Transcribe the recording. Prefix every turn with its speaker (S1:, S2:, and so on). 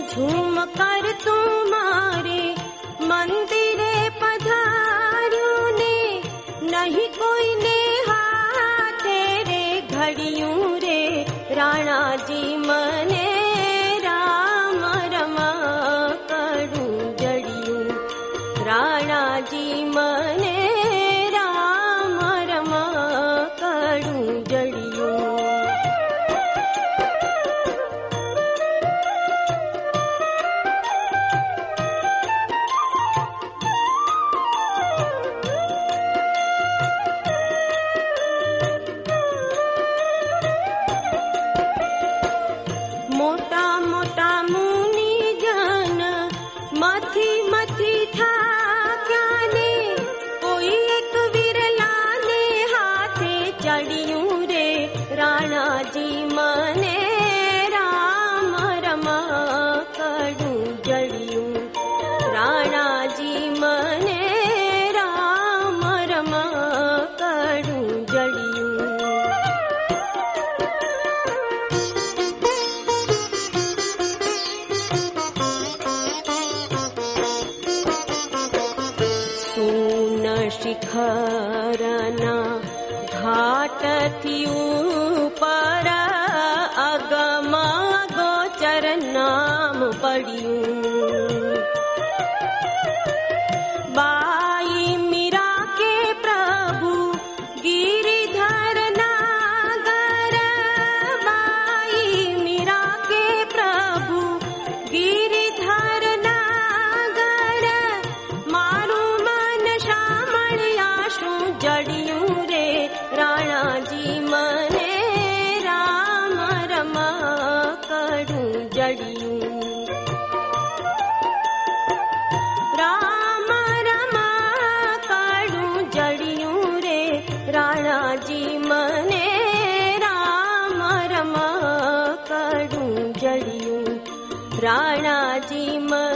S1: झूम कर तुम्हारे मंदिरे पधार्यो ने, नहीं कोई ने तेरे घड़ियों रे राणा जी मने राम रमा करूं जड़ियूं, राणा जी मने राम रमा करूं जड़ियूं। मोटा मोटा मुनि जन मथी मथी था ज्ञाने, कोई एक विरला ने हाथे चढ़ियूं रे राणा जी मने राम रमा करूं जड़ियूं, राणा जी मने राम रमा करूं जड़ियूं। शिखरना घाट थियूं पर अगम गोचर नाम पढ़ियूं, बाई मीरा के प्रभु गिरिधर नागर, बाई मीरा के प्रभु गिरिधर नागर, मारू जड़ियूं रे राणा जी मने राम रमा करूं जड़ियूं, राम रमा करूं जड़ियूं रे राणा जी मने राम रमा करूं जड़ियूं, राणा जी